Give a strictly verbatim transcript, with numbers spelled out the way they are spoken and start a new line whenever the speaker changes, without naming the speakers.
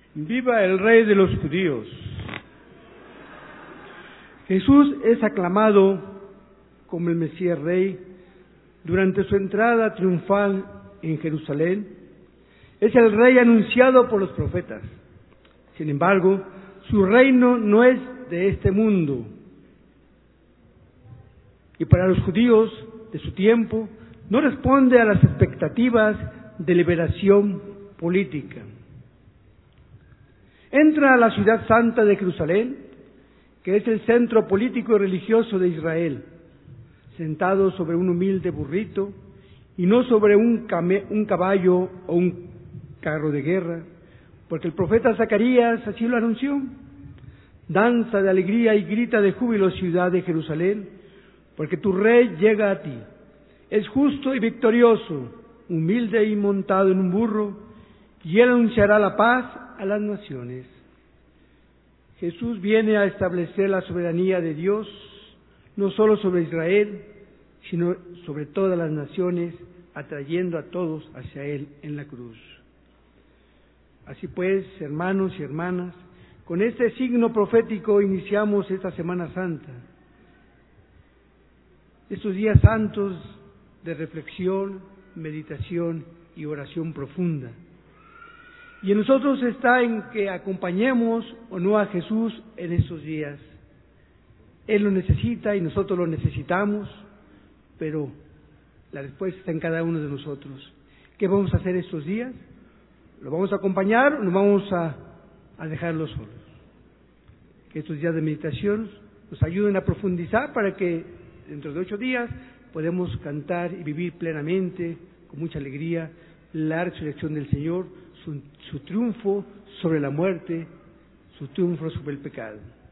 Viva el Rey de los judíos. Jesús es aclamado como el Mesías Rey durante su entrada triunfal en Jerusalén. Es el Rey anunciado por los profetas. Sin embargo, su reino no es de este mundo. Y para los judíos de su tiempo, no responde a las expectativas de liberación política. Entra a la ciudad santa de Jerusalén, que es el centro político y religioso de Israel, sentado sobre un humilde burrito y no sobre un, came, un caballo o un carro de guerra, porque el profeta Zacarías así lo anunció. Danza de alegría y grita de júbilo, ciudad de Jerusalén, porque tu rey llega a ti. Es justo y victorioso, humilde y montado en un burro, y él anunciará la paz a las naciones. Jesús viene a establecer la soberanía de Dios, no solo sobre Israel, sino sobre todas las naciones, atrayendo a todos hacia Él en la cruz. Así pues, hermanos y hermanas, con este signo profético iniciamos esta Semana Santa, estos días santos de reflexión, meditación y oración profunda. Y en nosotros está en que acompañemos o no a Jesús en estos días. Él lo necesita y nosotros lo necesitamos, pero la respuesta está en cada uno de nosotros. ¿Qué vamos a hacer estos días? ¿Lo vamos a acompañar o nos vamos a, a dejarlo solos? Que estos días de meditación nos ayuden a profundizar para que dentro de ocho días podamos cantar y vivir plenamente, con mucha alegría, la resurrección del Señor, su, su triunfo sobre la muerte, su triunfo sobre el pecado.